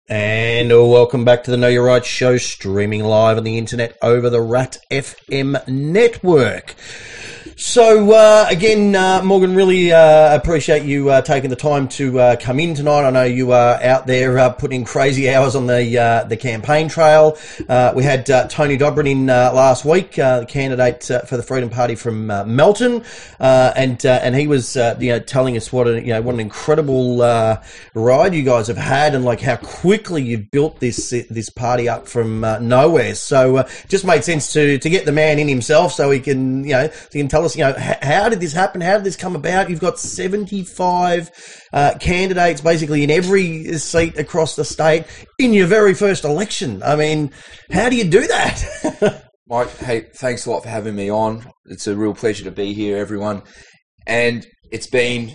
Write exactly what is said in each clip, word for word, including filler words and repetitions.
And welcome back to the Know Your Right show, streaming live on the internet over the Rat F M network. So, uh, again, uh, Morgan, really uh, appreciate you uh, taking the time to uh, come in tonight. I know you are out there uh, putting crazy hours on the uh, the campaign trail. Uh, we had uh, Tony Dobrin in uh, last week, uh, the candidate uh, for the Freedom Party from uh, Melton, uh, and uh, and he was uh, you know telling us what a you know what an incredible uh, ride you guys have had, and like how quickly you built this this party up from uh, nowhere. So, uh, just made sense to to get the man in himself so he can you know so he can tell us. You know, how did this happen? How did this come about? You've got seventy-five uh, candidates basically in every seat across the state in your very first election. I mean, how do you do that? Mike, hey, thanks a lot for having me on. It's a real pleasure to be here, everyone. And it's been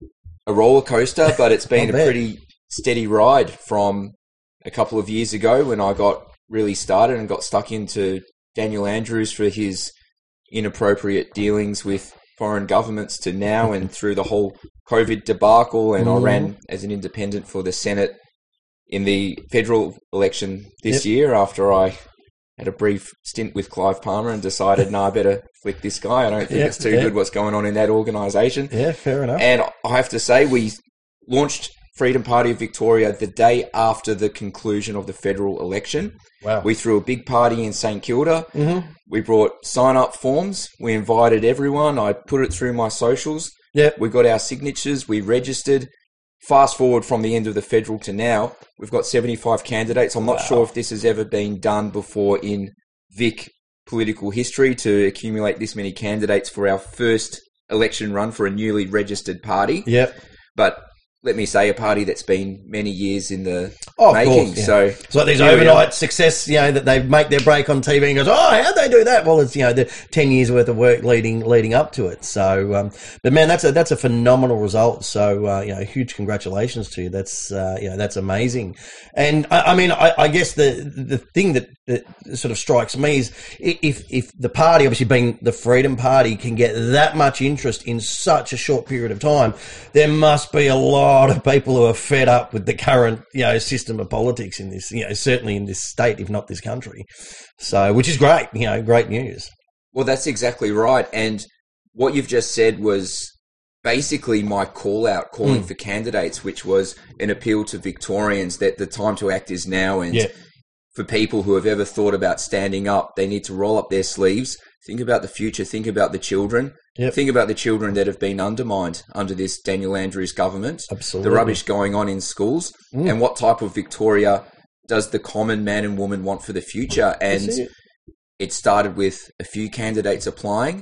a roller coaster, but it's been a pretty steady ride from a couple of years ago when I got really started and got stuck into Daniel Andrews for his inappropriate dealings with foreign governments to now, and through the whole COVID debacle. And mm. I ran as an independent for the Senate in the federal election this yep. year after I had a brief stint with Clive Palmer and decided, no, I better flick this guy. I don't think yep, it's too yep. good what's going on in that organisation. Yeah, fair enough. And I have to say, we launched Freedom Party of Victoria the day after the conclusion of the federal election. Wow. We threw a big party in St Kilda. Mm-hmm. We brought sign-up forms. We invited everyone. I put it through my socials. Yep. We got our signatures. We registered. Fast forward from the end of the federal to now, we've got seventy-five candidates. I'm not wow. sure if this has ever been done before in Vic political history to accumulate this many candidates for our first election run for a newly registered party. Yep. But let me say, a party that's been many years in the oh, making. Course, yeah. So it's like these overnight success, you know, that they make their break on T V and goes, oh, how'd they do that? Well, it's, you know, the ten years worth of work leading leading up to it. So, um, but man, that's a that's a phenomenal result. So, uh, you know, huge congratulations to you. That's uh, you know, that's amazing. And I, I mean, I, I guess the the thing that, that sort of strikes me is if if the party, obviously being the Freedom Party, can get that much interest in such a short period of time, there must be a lot. A lot of people who are fed up with the current, you know, system of politics in this, you know, certainly in this state, if not this country. So, which is great, you know, great news. Well, that's exactly right. And what you've just said was basically my call out, calling mm. for candidates, which was an appeal to Victorians that the time to act is now. And yeah. for people who have ever thought about standing up, they need to roll up their sleeves, think about the future, think about the children. Yep. Think about the children that have been undermined under this Daniel Andrews government. Absolutely. The rubbish going on in schools. Mm. And what type of Victoria does the common man and woman want for the future? And it. it started with a few candidates applying,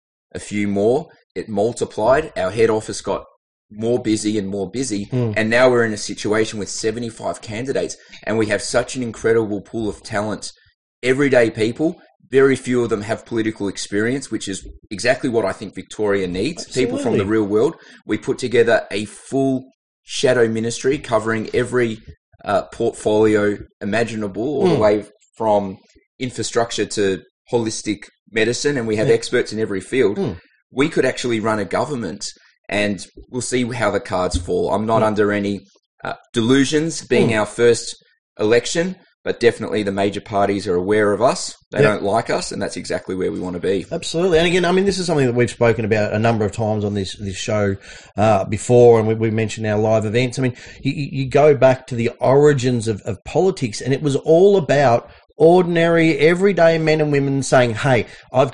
a few more. It multiplied. Our head office got more busy and more busy. Mm. And now we're in a situation with seventy-five candidates. And we have such an incredible pool of talent, everyday people. Very few of them have political experience, which is exactly what I think Victoria needs. Absolutely. People from the real world. We put together a full shadow ministry covering every uh, portfolio imaginable, all mm. the way from infrastructure to holistic medicine, and we have yeah. experts in every field. Mm. We could actually run a government, and we'll see how the cards fall. I'm not mm. under any uh, delusions, being mm. our first election. But definitely the major parties are aware of us. They yep. don't like us, and that's exactly where we want to be. Absolutely. And again, I mean, this is something that we've spoken about a number of times on this this show uh, before, and we, we mentioned our live events. I mean, you, you go back to the origins of, of politics, and it was all about ordinary, everyday men and women saying, hey, I've...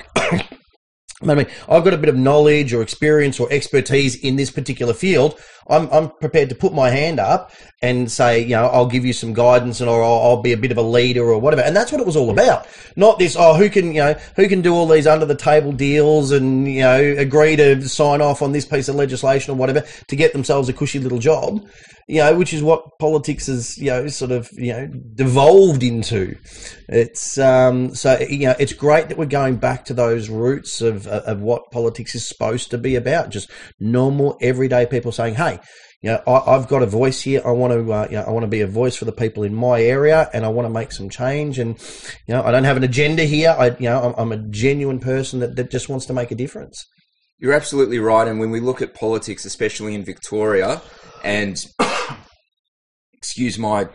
I mean, I've got a bit of knowledge or experience or expertise in this particular field. I'm, I'm prepared to put my hand up and say, you know, I'll give you some guidance and or I'll, I'll be a bit of a leader or whatever. And that's what it was all about. Not this, oh, who can, you know, who can do all these under the table deals and, you know, agree to sign off on this piece of legislation or whatever to get themselves a cushy little job, you know, which is what politics has, you know, sort of, you know, devolved into. It's, um, so, you know, it's great that we're going back to those roots of, of what politics is supposed to be about. Just normal, everyday people saying, hey, you know, I, I've got a voice here. I want to, uh, you know, I want to be a voice for the people in my area, and I want to make some change. And you know, I don't have an agenda here. I, you know, I'm, I'm a genuine person that, that just wants to make a difference. You're absolutely right. And when we look at politics, especially in Victoria, and excuse my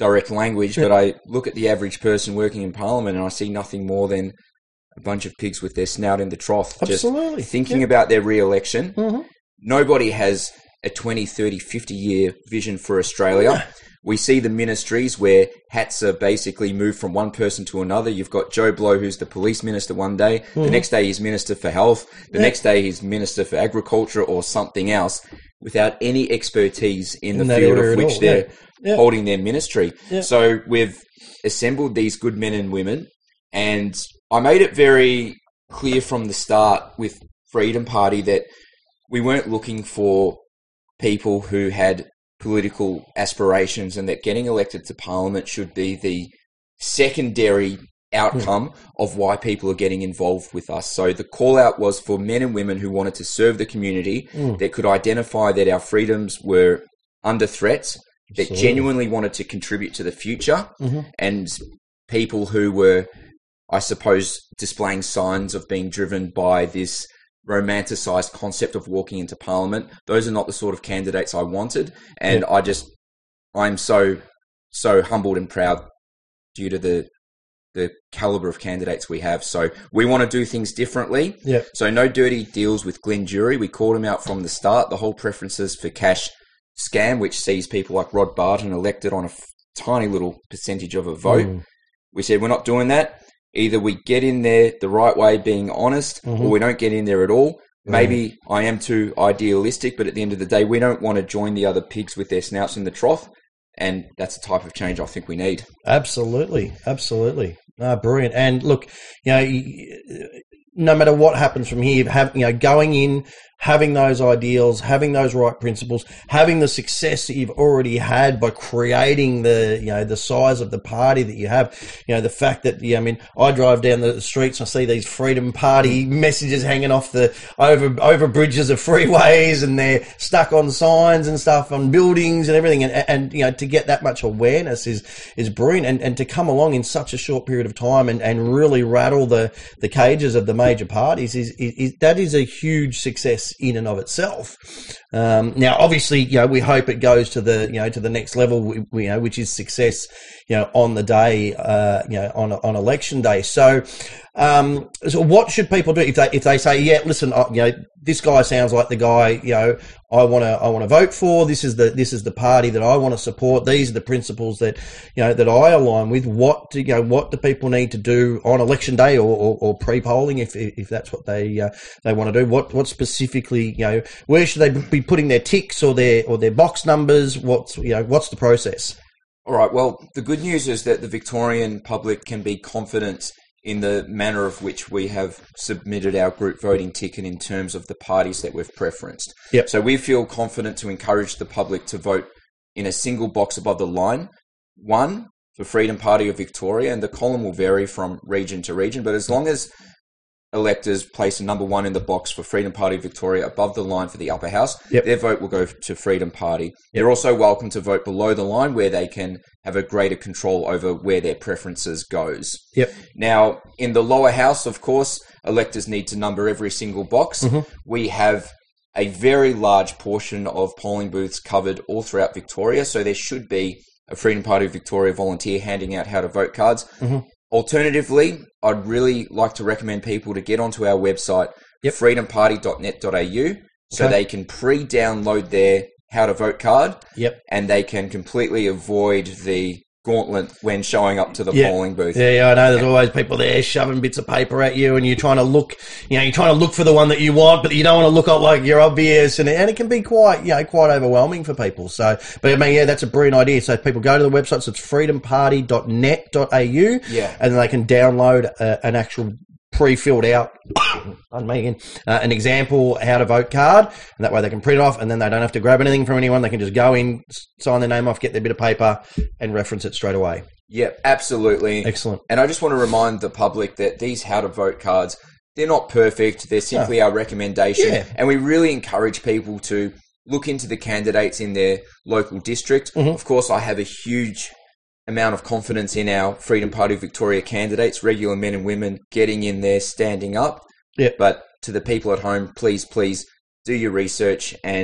direct language, but I look at the average person working in Parliament and I see nothing more than a bunch of pigs with their snout in the trough, Absolutely. just thinking yeah. about their re-election. Mm-hmm. Nobody has a twenty, thirty, fifty-year vision for Australia. Yeah. We see the ministries where hats are basically moved from one person to another. You've got Joe Blow, who's the police minister one day. Mm-hmm. The next day he's minister for health. The yeah. next day he's minister for agriculture or something else, without any expertise in the in field of which they're yeah. Yeah. holding their ministry. Yeah. So we've assembled these good men and women, and I made it very clear from the start with Freedom Party that we weren't looking for people who had political aspirations, and that getting elected to Parliament should be the secondary outcome mm. of why people are getting involved with us. So the call out was for men and women who wanted to serve the community, mm. that could identify that our freedoms were under threat, that Absolutely. genuinely wanted to contribute to the future, mm-hmm. and people who were, I suppose, displaying signs of being driven by this romanticised concept of walking into Parliament. Those are not the sort of candidates I wanted, and yeah. I just, I'm so, so humbled and proud due to the the calibre of candidates we have. So we want to do things differently. Yeah. So no dirty deals with Glenn Jury. We called him out from the start. The whole preferences for cash scam, which sees people like Rod Barton elected on a f- tiny little percentage of a vote. Mm. We said we're not doing that. Either we get in there the right way, being honest, mm-hmm. or we don't get in there at all. Maybe mm. I am too idealistic, but at the end of the day, we don't want to join the other pigs with their snouts in the trough. And that's the type of change I think we need. Absolutely. Absolutely. Ah, brilliant. And look, you know, no matter what happens from here, have, you know, going in, having those ideals, having those right principles, having the success that you've already had by creating the, you know, the size of the party that you have, you know, the fact that, yeah, I mean, I drive down the streets and I see these Freedom Party messages hanging off the, over, over bridges of freeways, and they're stuck on signs and stuff on buildings and everything. And, and, you know, to get that much awareness is, is brilliant. And, and to come along in such a short period of time and, and really rattle the, the cages of the major parties is, is, is that is a huge success in and of itself. Um, now, obviously, you know, we hope it goes to the, you know, to the next level, we, we, you know, which is success, you know, on the day, uh, you know, on on election day. So, um, so what should people do if they if they say, yeah, listen, uh, you know, this guy sounds like the guy, you know, I want to I want to vote for. This is the this is the party that I want to support. These are the principles that, you know, that I align with. What do you know? What do people need to do on election day or, or, or pre-polling if if that's what they uh, they want to do? What what specifically, you know, where should they be putting their ticks or their or their box numbers? What's you know what's the process? All right. Well, the good news is that the Victorian public can be confident in the manner of which we have submitted our group voting ticket in terms of the parties that we've preferenced. Yep. So we feel confident to encourage the public to vote in a single box above the line. One, for Freedom Party of Victoria, and the column will vary from region to region, but as long as electors place a number one in the box for Freedom Party of Victoria above the line for the upper house, yep. their vote will go to Freedom Party. Yep. They're also welcome to vote below the line where they can have a greater control over where their preferences goes. Yep. Now, in the lower house, of course, electors need to number every single box. Mm-hmm. We have a very large portion of polling booths covered all throughout Victoria, so there should be a Freedom Party of Victoria volunteer handing out how to vote cards. Mm-hmm. Alternatively, I'd really like to recommend people to get onto our website, yep. freedom party dot net dot a u, so okay. they can pre-download their how to vote card, yep. and they can completely avoid the gauntlet when showing up to the yeah. polling booth. Yeah, yeah, I know there's always people there shoving bits of paper at you, and you're trying to look, you know, you're trying to look for the one that you want, but you don't want to look up like you're obvious, and, and it can be quite, you know, quite overwhelming for people. So, but I mean, yeah, that's a brilliant idea. So people go to the website, so it's freedom party dot net dot a u, yeah. and then they can download a, an actual pre-filled out, I'm making uh, an example how to vote card, and that way they can print it off, and then they don't have to grab anything from anyone. They can just go in, sign their name off, get their bit of paper, and reference it straight away. Yeah, absolutely. Excellent. And I just want to remind the public that these how to vote cards, they're not perfect. They're simply no. our recommendation. Yeah. And we really encourage people to look into the candidates in their local district. Mm-hmm. Of course, I have a huge amount of confidence in our Freedom Party of Victoria candidates, regular men and women getting in there, standing up. Yeah. But to the people at home, please, please do your research and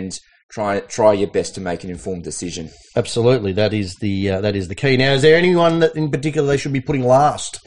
try try your best to make an informed decision. Absolutely, that is the uh, that is the key. Now, is there anyone that in particular they should be putting last?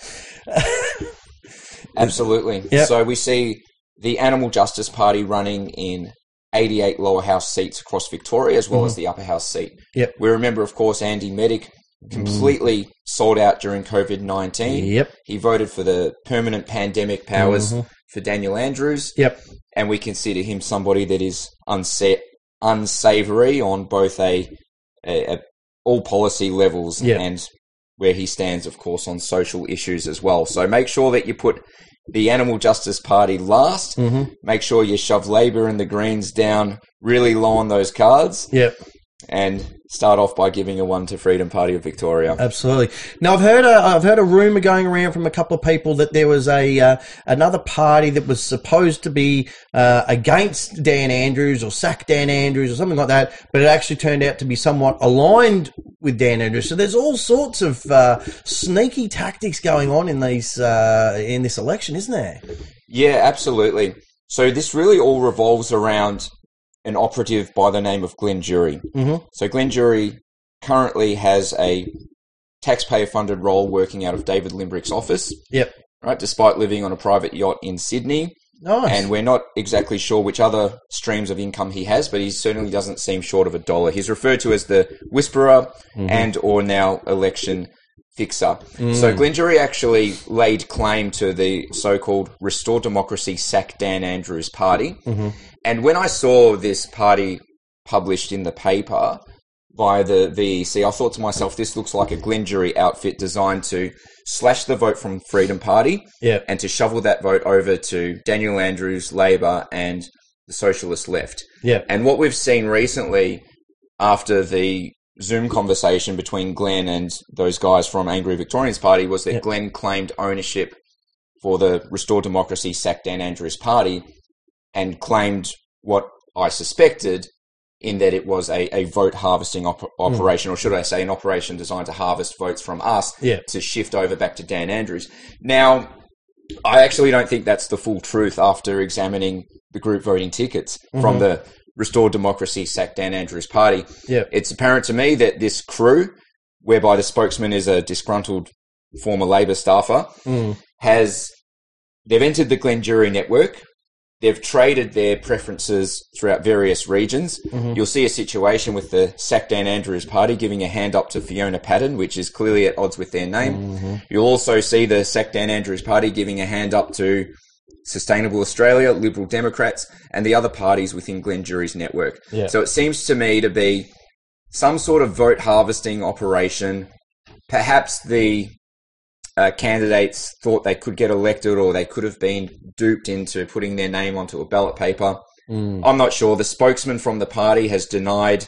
Absolutely. Yep. So we see the Animal Justice Party running in eighty-eight lower house seats across Victoria, as well mm-hmm. as the upper house seat. Yep. We remember, of course, Andy Medic completely mm. sold out during COVID nineteen. Yep. He voted for the permanent pandemic powers mm-hmm. for Daniel Andrews. Yep. And we consider him somebody that is unsa- unsavoury on both a, a, a all policy levels yep. and where he stands, of course, on social issues as well. So make sure that you put the Animal Justice Party last. Mm-hmm. Make sure you shove Labor and the Greens down really low on those cards. Yep. And start off by giving a one to Freedom Party of Victoria. Absolutely. Now, I've heard a, I've heard a rumor going around from a couple of people that there was a uh, another party that was supposed to be uh, against Dan Andrews or sack Dan Andrews or something like that, but it actually turned out to be somewhat aligned with Dan Andrews. So there's all sorts of uh, sneaky tactics going on in these uh, in this election, isn't there? Yeah, absolutely. So this really all revolves around an operative by the name of Glenn Jury. Mm-hmm. So Glenn Jury currently has a taxpayer-funded role working out of David Limbrick's office. Yep. Right, despite living on a private yacht in Sydney. Nice. And we're not exactly sure which other streams of income he has, but he certainly doesn't seem short of a dollar. He's referred to as the Whisperer mm-hmm. and or now election fixer. Mm. So Glenn Jury actually laid claim to the so-called Restore Democracy Sack Dan Andrews party. Mm-hmm. And when I saw this party published in the paper by the V E C, I thought to myself, this looks like a Glenn Jury outfit designed to slash the vote from Freedom Party yep. and to shovel that vote over to Daniel Andrews, Labor, and the Socialist Left. Yep. And what we've seen recently after the Zoom conversation between Glenn and those guys from Angry Victorians Party was that yep. Glenn claimed ownership for the Restore Democracy Sack Dan Andrews party and claimed what I suspected in that it was a, a vote harvesting op- operation, mm. or should I say an operation designed to harvest votes from us yeah. to shift over back to Dan Andrews. Now, I actually don't think that's the full truth after examining the group voting tickets mm-hmm. from the Restore Democracy Sack Dan Andrews party. Yeah. It's apparent to me that this crew, whereby the spokesman is a disgruntled former Labor staffer, mm. has they've entered the Glenn Jury network. They've traded their preferences throughout various regions. Mm-hmm. You'll see a situation with the Sack Dan Andrews party giving a hand up to Fiona Patten, which is clearly at odds with their name. Mm-hmm. You'll also see the Sack Dan Andrews party giving a hand up to Sustainable Australia, Liberal Democrats, and the other parties within Glenn Jury's network. Yeah. So it seems to me to be some sort of vote harvesting operation. Perhaps the Uh, candidates thought they could get elected or they could have been duped into putting their name onto a ballot paper. Mm. I'm not sure. The spokesman from the party has denied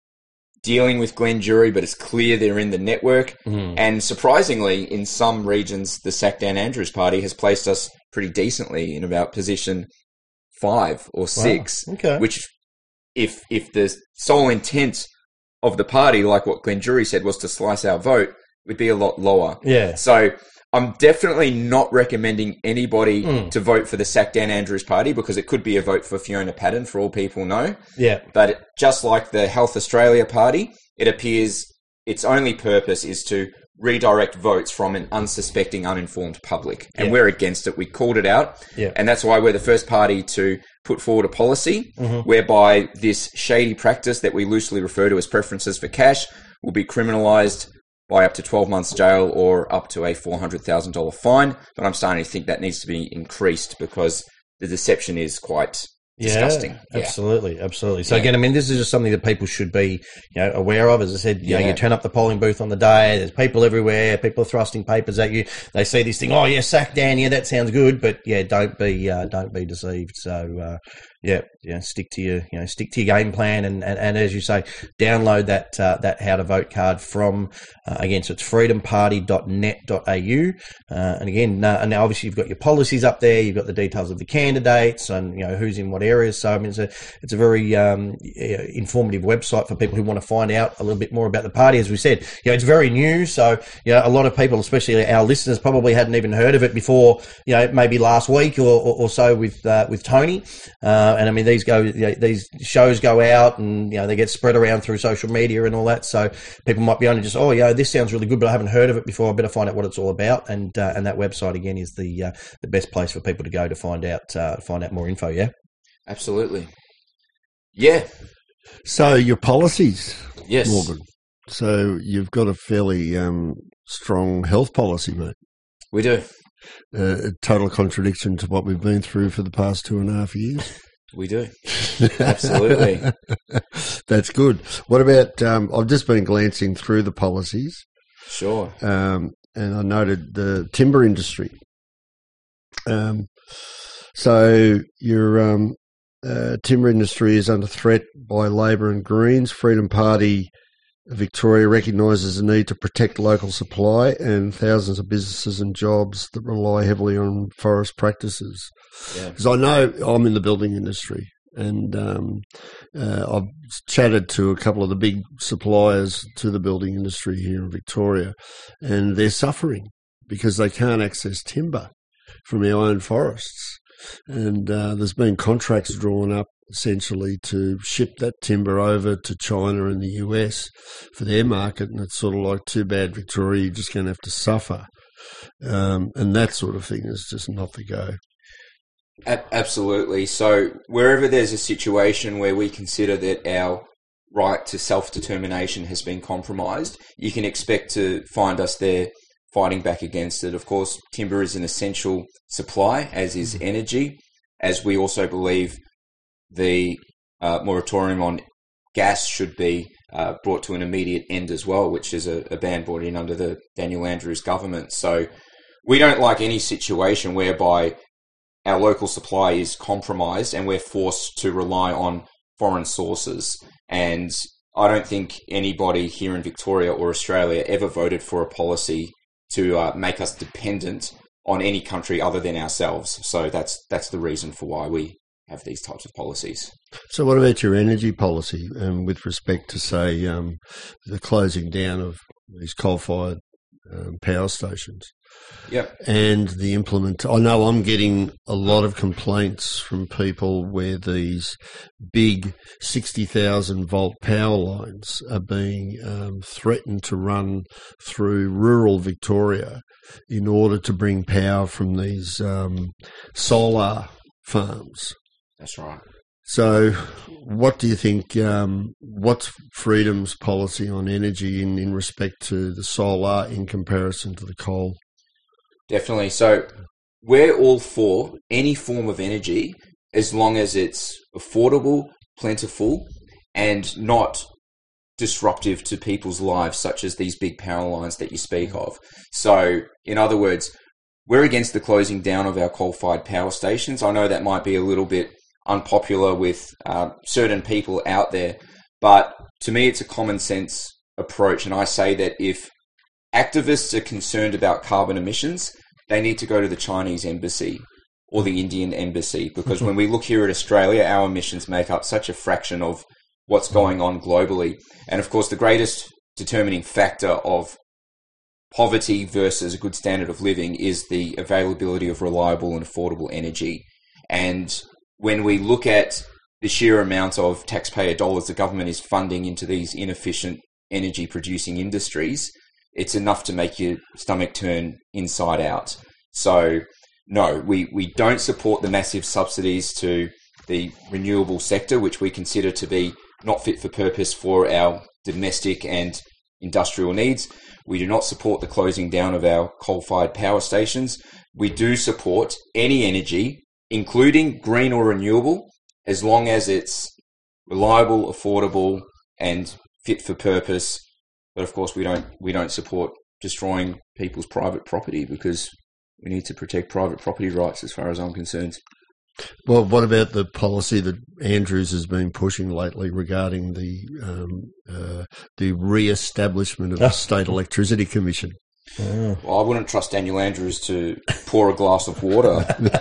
dealing with Glenn Jury, but it's clear they're in the network. Mm. And surprisingly, in some regions, the Sack Dan Andrews party has placed us pretty decently in about position five or six, wow. okay. which if if the sole intent of the party, like what Glenn Jury said, was to slice our vote, would be a lot lower. Yeah. So I'm definitely not recommending anybody mm. to vote for the Sack Dan Andrews party because it could be a vote for Fiona Patten, for all people know. Yeah. But it, just like the Health Australia party, it appears its only purpose is to redirect votes from an unsuspecting, uninformed public. And yeah. we're against it. We called it out. Yeah. And that's why we're the first party to put forward a policy mm-hmm. whereby this shady practice that we loosely refer to as preferences for cash will be criminalised by up to twelve months jail or up to a four hundred thousand dollars fine. But I'm starting to think that needs to be increased because the deception is quite disgusting. Yeah, absolutely, yeah. absolutely. So yeah. again, I mean, this is just something that people should be, you know, aware of. As I said, you yeah. know, you turn up the polling booth on the day, there's people everywhere, people are thrusting papers at you. They see this thing, oh yeah, sack Dan, yeah, that sounds good, but yeah, don't be, uh, don't be deceived. So, uh, yeah, yeah, stick to your, you know, stick to your game plan, and, and, and as you say, download that uh, that how to vote card from uh, again. So it's freedom party dot net dot a u, uh, and again, uh, and now obviously you've got your policies up there, you've got the details of the candidates and you know who's in what areas. So I mean, it's a it's a very um, informative website for people who want to find out a little bit more about the party. As we said, you know, it's very new, so you know, a lot of people, especially our listeners, probably hadn't even heard of it before. You know, maybe last week or, or, or so with uh, with Tony. Um, Uh, and I mean, these go, you know, these shows go out, and you know they get spread around through social media and all that. So people might be only just, oh yeah, this sounds really good, but I haven't heard of it before. I better find out what it's all about. And uh, and that website again is the uh, the best place for people to go to find out uh, find out more info. Yeah, absolutely. Yeah. So your policies, yes, Morgan. So you've got a fairly um, strong health policy, mate. We do. Uh, a total contradiction to what we've been through for the past two and a half years. We do. Absolutely. That's good. What about, um, I've just been glancing through the policies. Sure. Um, and I noted the timber industry. Um, so your um, uh, timber industry is under threat by Labor and Greens. Freedom Party Victoria recognises the need to protect local supply and thousands of businesses and jobs that rely heavily on forest practices. Because yeah. I know I'm in the building industry, and um, uh, I've chatted to a couple of the big suppliers to the building industry here in Victoria, and they're suffering because they can't access timber from our own forests. And uh, there's been contracts drawn up essentially to ship that timber over to China and the U S for their market, and it's sort of like, too bad, Victoria, you're just going to have to suffer. Um, and that sort of thing is just not the go. Absolutely. So wherever there's a situation where we consider that our right to self-determination has been compromised, you can expect to find us there fighting back against it. Of course, timber is an essential supply, as is energy, as we also believe the uh, moratorium on gas should be uh, brought to an immediate end as well, which is a, a ban brought in under the Daniel Andrews government. So we don't like any situation whereby our local supply is compromised and we're forced to rely on foreign sources. And I don't think anybody here in Victoria or Australia ever voted for a policy to uh, make us dependent on any country other than ourselves. So that's that's the reason for why we have these types of policies. So what about your energy policy um, with respect to, say, um, the closing down of these coal-fired um, power stations? Yep. And the implement. I know I'm getting a lot of complaints from people where these big sixty thousand volt power lines are being um, threatened to run through rural Victoria in order to bring power from these um, solar farms. That's right. So what do you think, um, what's Freedom's policy on energy in, in respect to the solar in comparison to the coal? Definitely. So we're all for any form of energy as long as it's affordable, plentiful, and not disruptive to people's lives, such as these big power lines that you speak of. So, in other words, we're against the closing down of our coal-fired power stations. I know that might be a little bit unpopular with uh, certain people out there, but to me it's a common sense approach, and I say that if activists are concerned about carbon emissions, they need to go to the Chinese embassy or the Indian embassy, because when we look here at Australia, our emissions make up such a fraction of what's going on globally. And of course, the greatest determining factor of poverty versus a good standard of living is the availability of reliable and affordable energy. And when we look at the sheer amount of taxpayer dollars the government is funding into these inefficient energy producing industries, it's enough to make your stomach turn inside out. So no, we, we don't support the massive subsidies to the renewable sector, which we consider to be not fit for purpose for our domestic and industrial needs. We do not support the closing down of our coal-fired power stations. We do support any energy, including green or renewable, as long as it's reliable, affordable, and fit for purpose. But of course, we don't we don't support destroying people's private property, because we need to protect private property rights as far as I'm concerned. Well, what about the policy that Andrews has been pushing lately regarding the um, uh, the re-establishment of the State Electricity Commission? Oh. Well, I wouldn't trust Daniel Andrews to pour a glass of water,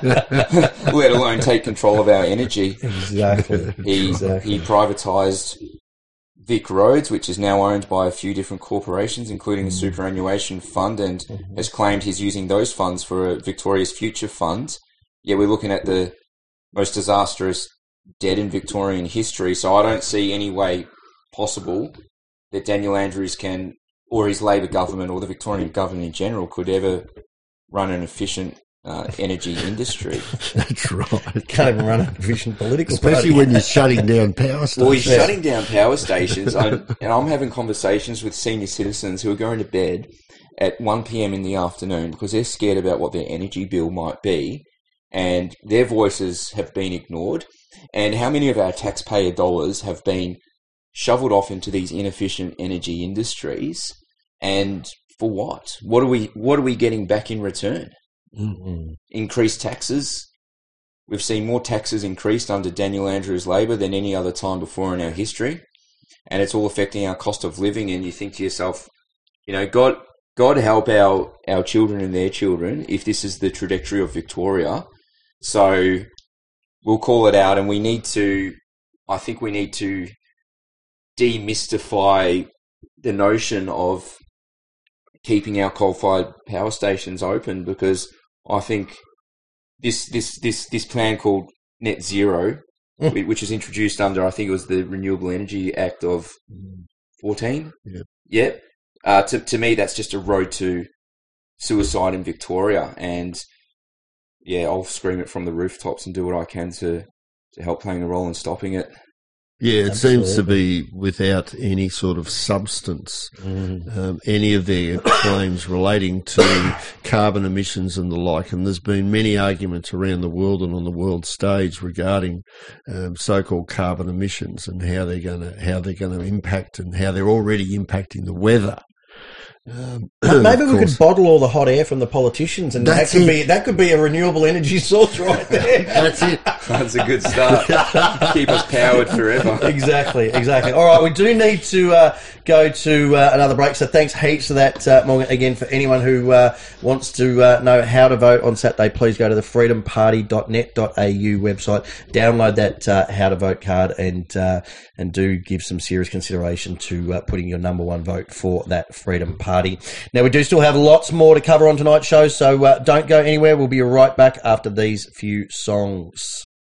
let alone take control of our energy. Exactly. He exactly. he privatised Vic Roads, which is now owned by a few different corporations, including the Superannuation Fund, and mm-hmm. has claimed he's using those funds for Victoria's Future Fund. Yeah, we're looking at the most disastrous dead in Victorian history. So I don't see any way possible that Daniel Andrews can, or his Labor government, or the Victorian government in general, could ever run an efficient uh, energy industry. That's right. Can't even run an efficient political Especially party. when you're shutting down power stations. Well, he's shutting down power stations, I'm, and I'm having conversations with senior citizens who are going to bed at one p.m. in the afternoon because they're scared about what their energy bill might be, and their voices have been ignored. And how many of our taxpayer dollars have been shoveled off into these inefficient energy industries, and for what? What are we what are we getting back in return? Mm-hmm. Increased taxes. We've seen more taxes increased under Daniel Andrews' Labor than any other time before in our history, and it's all affecting our cost of living. And you think to yourself, you know, God, God help our our children and their children if this is the trajectory of Victoria. So we'll call it out, and we need to. I think we need to demystify the notion of keeping our coal-fired power stations open, because I think this this this this plan called Net Zero, mm. which was introduced under, I think it was the Renewable Energy Act of fourteen. Yeah. Yep. Uh, to to me, that's just a road to suicide in Victoria, and yeah, I'll scream it from the rooftops and do what I can to to help playing a role in stopping it. Yeah, it Absolutely. seems to be without any sort of substance, Mm. um, any of their claims relating to carbon emissions and the like. And there's been many arguments around the world and on the world stage regarding um, so-called carbon emissions and how they're going to how they're going to impact and how they're already impacting the weather. Um, Maybe of we course- could bottle all the hot air from the politicians, and that That's could it. be that could be a renewable energy source right there. That's it. That's a good start. Keep us powered forever. Exactly, exactly. All right, we do need to uh, go to uh, another break. So thanks heaps for that, uh, Morgan. Again, for anyone who uh, wants to uh, know how to vote on Saturday, please go to the freedom party dot net dot a u website, download that uh, how to vote card, and uh, and do give some serious consideration to uh, putting your number one vote for that Freedom Party. Now, we do still have lots more to cover on tonight's show, so uh, don't go anywhere. We'll be right back after these few songs.